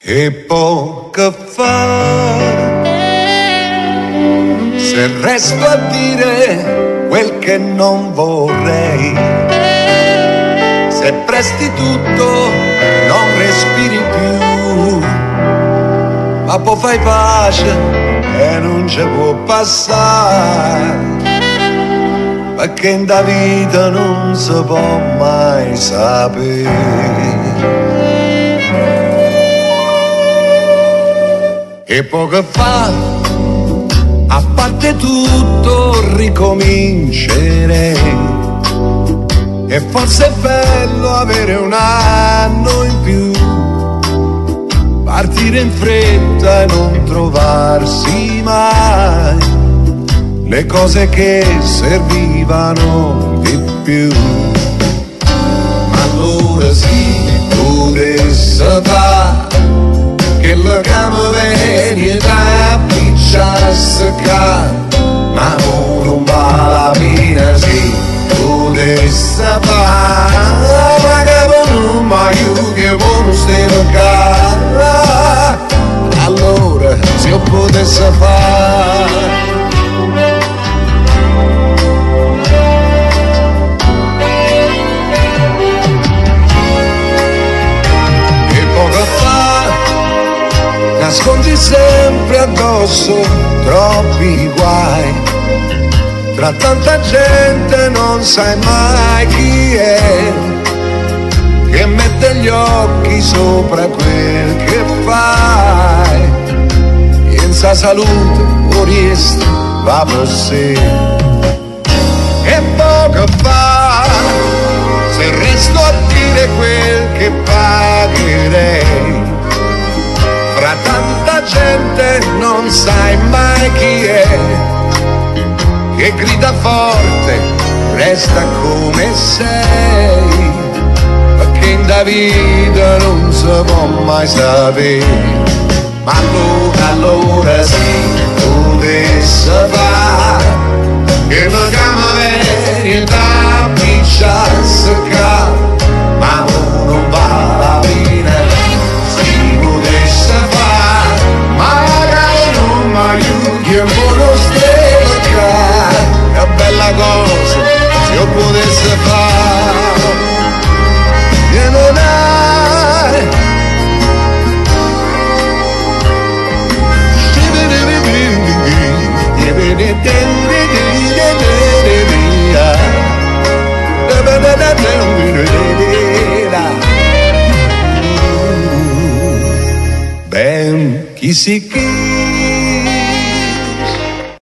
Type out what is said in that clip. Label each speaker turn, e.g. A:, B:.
A: E poco fa, se resto a dire quel che non vorrei, se presti tutto non respiri più, ma poi fai pace e non ci può passare, perché in da vita non si può mai sapere. E poco fa, a parte tutto ricomincerei, e forse è bello avere un anno in più, partire in fretta e non trovarsi mai le cose che servivano di più. Ma allora sì, potesse fare che la cama viene da picciasse ca, ma non va la fine sì, potesse fare, ma che non mi aiuti e non stiamo ca, allora se io potesse fare. Nascondi sempre addosso troppi guai, tra tanta gente non sai mai chi è, che mette gli occhi sopra quel che fai, senza salute vorresti va per sé. E poco fa, se resto a dire quel che pagherei, fra tanta gente non sai mai chi è, che grida forte, resta come sei, perché in da vita non si può mai sapere. Ma allora sì, potesse fare che la cama viene da picciasse ca, ma non va la fine. Aiuti e buono stecca, è bella cosa se io potesse fare, e non hai ben chi si chi